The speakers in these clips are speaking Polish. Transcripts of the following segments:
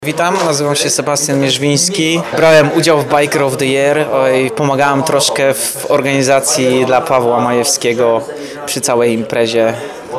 Witam, nazywam się Sebastian Mierzwiński. Brałem udział w Biker of the Year i pomagałem troszkę w organizacji dla Pawła Majewskiego przy całej imprezie.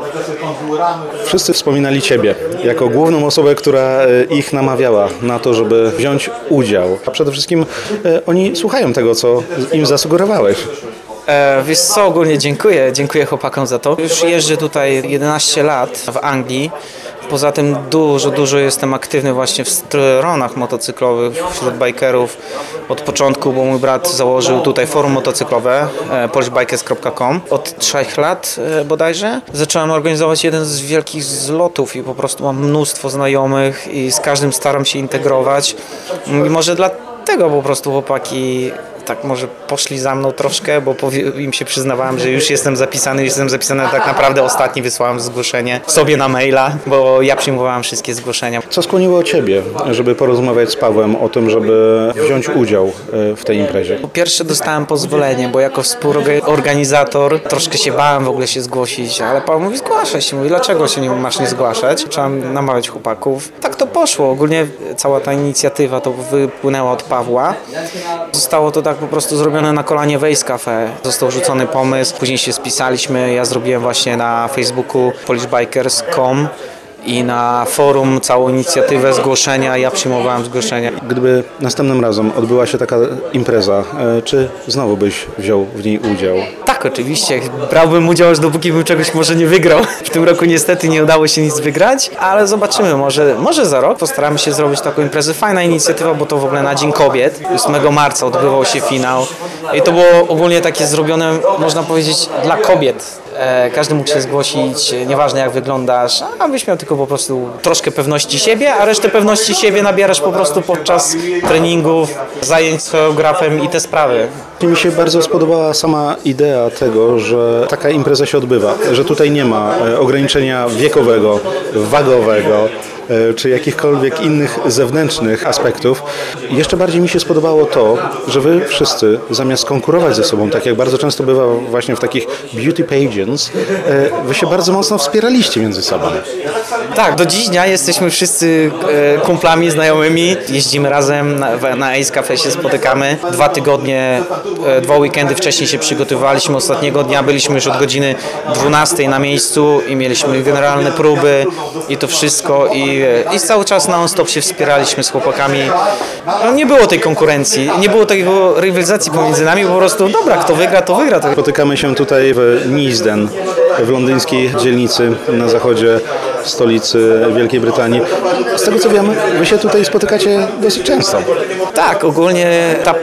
Wszyscy wspominali Ciebie jako główną osobę, która ich namawiała na to, żeby wziąć udział. A przede wszystkim oni słuchają tego, co im zasugerowałeś. Wiesz co, ogólnie dziękuję chłopakom za to. Już jeżdżę tutaj 11 lat w Anglii. Poza tym dużo jestem aktywny właśnie w stronach motocyklowych wśród bikerów od początku, bo mój brat założył tutaj forum motocyklowe polishbikers.com od 3 lat bodajże. Zacząłem organizować jeden z wielkich zlotów i po prostu mam mnóstwo znajomych i z każdym staram się integrować. I może dlatego po prostu chłopaki tak może poszli za mną troszkę, bo im się przyznawałem, że już jestem zapisany, tak naprawdę ostatni wysłałem zgłoszenie sobie na maila, bo ja przyjmowałem wszystkie zgłoszenia. Co skłoniło Ciebie, żeby porozmawiać z Pawłem o tym, żeby wziąć udział w tej imprezie? Po pierwsze dostałem pozwolenie, bo jako współorganizator troszkę się bałem w ogóle się zgłosić, ale Paweł mówi zgłaszaj się, mówi dlaczego się nie masz nie zgłaszać? Trzeba namawiać chłopaków. Tak to poszło, ogólnie cała ta inicjatywa to wypłynęła od Pawła. Zostało to tak po prostu zrobione na kolanie w Ace Cafe. Został rzucony pomysł, później się spisaliśmy, ja zrobiłem właśnie na Facebooku polishbikers.com i na forum całą inicjatywę zgłoszenia, ja przyjmowałem zgłoszenia. Gdyby następnym razem odbyła się taka impreza, czy znowu byś wziął w niej udział? Tak, oczywiście. Brałbym udział, aż dopóki bym czegoś może nie wygrał. W tym roku niestety nie udało się nic wygrać, ale zobaczymy. Może za rok postaramy się zrobić taką imprezę. Fajna inicjatywa, bo to w ogóle na Dzień Kobiet. 8 marca odbywał się finał i to było ogólnie takie zrobione, można powiedzieć, dla kobiet. Każdy mógł się zgłosić, nieważne jak wyglądasz, abyś miał tylko po prostu troszkę pewności siebie, a resztę pewności siebie nabierasz po prostu podczas treningów, zajęć z choreografem i te sprawy. Mi się bardzo spodobała sama idea tego, że taka impreza się odbywa, że tutaj nie ma ograniczenia wiekowego, wagowego, czy jakichkolwiek innych zewnętrznych aspektów. Jeszcze bardziej mi się spodobało to, że wy wszyscy zamiast konkurować ze sobą, tak jak bardzo często bywa właśnie w takich beauty pageants, wy się bardzo mocno wspieraliście między sobą. Tak, do dziś dnia jesteśmy wszyscy kumplami, znajomymi. Jeździmy razem, na Ace Cafe się spotykamy. 2 tygodnie, 2 weekendy wcześniej się przygotowywaliśmy. Ostatniego dnia byliśmy już od godziny 12 na miejscu i mieliśmy generalne próby i to wszystko i cały czas non-stop się wspieraliśmy z chłopakami. No, nie było tej konkurencji, nie było takiego rywalizacji pomiędzy nami, po prostu dobra, kto wygra, to wygra. Spotykamy się tutaj w Neasden, w londyńskiej dzielnicy na zachodzie stolicy Wielkiej Brytanii. Z tego co wiemy, wy się tutaj spotykacie dosyć często. Tak, ogólnie ta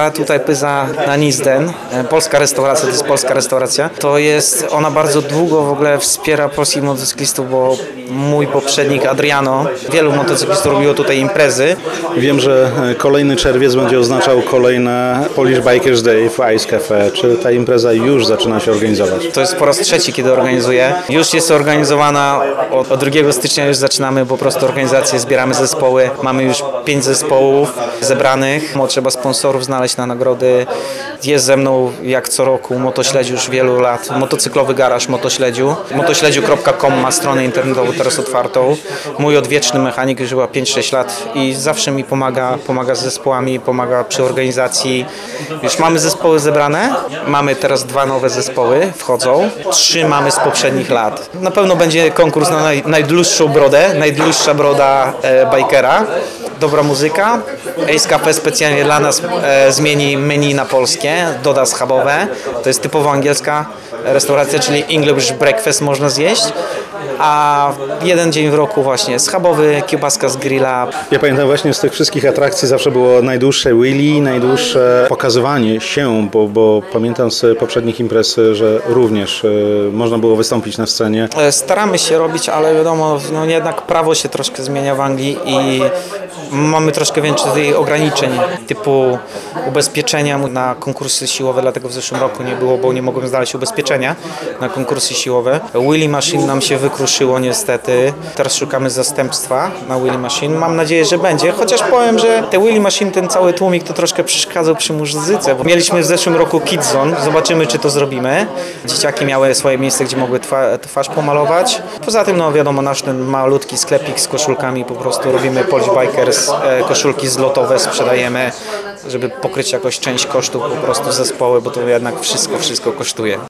pyza na Neasden, polska restauracja, to jest polska restauracja, to jest, ona bardzo długo w ogóle wspiera polskich motocyklistów, bo mój poprzednik Adriano, wielu motocyklistów robiło tutaj imprezy. Wiem, że kolejny czerwiec będzie oznaczał kolejne Polish Bikers Day w Ace Cafe. Czy ta impreza już zaczyna się organizować? To jest po raz 3, kiedy organizuję. Już jest organizowana, od 2 stycznia już zaczynamy po prostu organizację, zbieramy zespoły. Mamy już 5 zespołów zebranych. Trzeba sponsorów znaleźć na nagrody. Jest ze mną jak co roku Motośledzi już wielu lat. Motocyklowy garaż Motośledziu. Motośledziu.com ma stronę internetową teraz otwartą. Mój odwieczny mechanik już chyba 5-6 lat i zawsze mi pomaga z zespołami, pomaga przy organizacji. Już mamy zespoły zebrane. Mamy teraz 2 nowe zespoły, wchodzą. 3 mamy z poprzednich lat. Na pewno będzie konkurs na najdłuższą brodę, najdłuższa broda bikera. Dobra muzyka. Ace Cafe specjalnie dla nas zmieni menu na polskie, doda schabowe. To jest typowo angielska restauracja, czyli English breakfast można zjeść. A jeden dzień w roku właśnie schabowy, kiełbaska z grilla. Ja pamiętam właśnie z tych wszystkich atrakcji zawsze było najdłuższe wheelie, najdłuższe pokazywanie się, bo pamiętam z poprzednich imprez, że również można było wystąpić na scenie. Staramy się robić, ale wiadomo, no jednak prawo się troszkę zmienia w Anglii i mamy troszkę więcej ograniczeń typu ubezpieczenia na konkursy siłowe, dlatego w zeszłym roku nie było, bo nie mogłem znaleźć ubezpieczenia na konkursy siłowe. Wheelie Machine nam się wykruszyło niestety. Teraz szukamy zastępstwa na Wheelie Machine. Mam nadzieję, że będzie, chociaż powiem, że te Wheelie Machine, ten cały tłumik to troszkę przeszkadzał przy muzyce, bo mieliśmy w zeszłym roku Kids Zone, zobaczymy czy to zrobimy. Dzieciaki miały swoje miejsce, gdzie mogły twarz pomalować. Poza tym, no wiadomo, nasz ten malutki sklepik z koszulkami, po prostu robimy Polish Biker stickers, koszulki zlotowe sprzedajemy, żeby pokryć jakoś część kosztów po prostu zespoły, bo to jednak wszystko kosztuje.